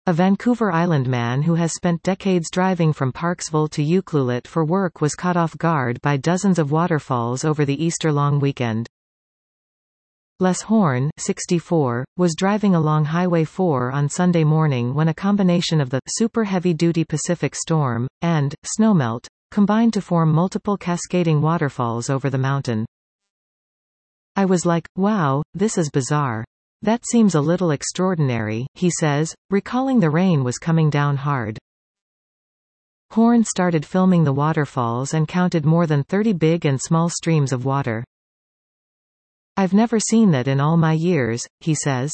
A Vancouver Island man who has spent decades driving from Parksville to Ucluelet for work was caught off guard by dozens of waterfalls over the Easter long weekend. Les Horn, 64, was driving along Highway 4 on Sunday morning when a combination of the super heavy-duty Pacific storm and snowmelt combined to form multiple cascading waterfalls over the mountain. "I was like, wow, this is bizarre. That seems a little extraordinary," he says, recalling the rain was coming down hard. Horn started filming the waterfalls and counted more than 30 big and small streams of water. "I've never seen that in all my years," he says.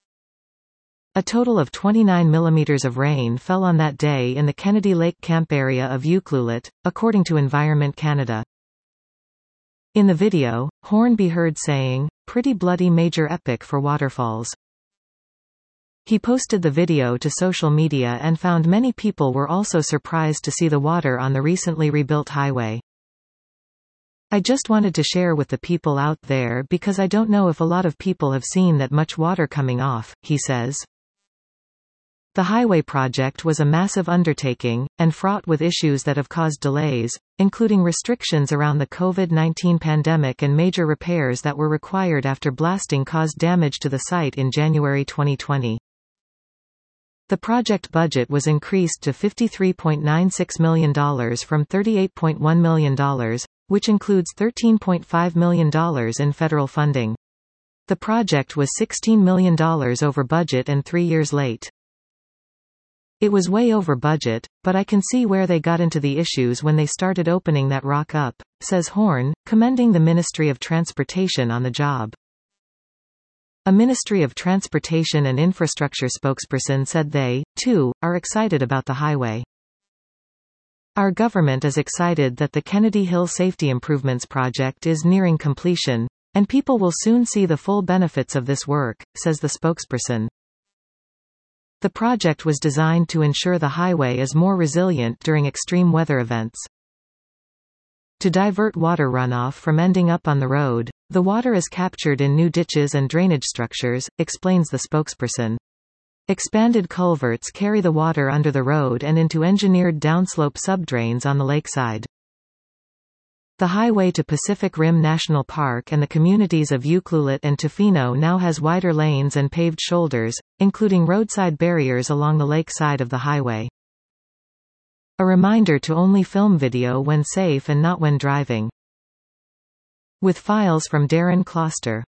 A total of 29 millimeters of rain fell on that day in the Kennedy Lake Camp area of Ucluelet, according to Environment Canada. In the video, Horn be heard saying, "Pretty bloody major epic for waterfalls." He posted the video to social media and found many people were also surprised to see the water on the recently rebuilt highway. "I just wanted to share with the people out there because I don't know if a lot of people have seen that much water coming off," he says. The highway project was a massive undertaking, and fraught with issues that have caused delays, including restrictions around the COVID-19 pandemic and major repairs that were required after blasting caused damage to the site in January 2020. The project budget was increased to $53.96 million from $38.1 million, which includes $13.5 million in federal funding. The project was $16 million over budget and 3 years late. "It was way over budget, but I can see where they got into the issues when they started opening that rock up," says Horn, commending the Ministry of Transportation on the job. A Ministry of Transportation and Infrastructure spokesperson said they, too, are excited about the highway. "Our government is excited that the Kennedy Hill Safety Improvements Project is nearing completion, and people will soon see the full benefits of this work," says the spokesperson. The project was designed to ensure the highway is more resilient during extreme weather events. To divert water runoff from ending up on the road, the water is captured in new ditches and drainage structures, explains the spokesperson. Expanded culverts carry the water under the road and into engineered downslope subdrains on the lakeside. The highway to Pacific Rim National Park and the communities of Ucluelet and Tofino now has wider lanes and paved shoulders, including roadside barriers along the lake side of the highway. A reminder to only film video when safe and not when driving. With files from Darren Kloster.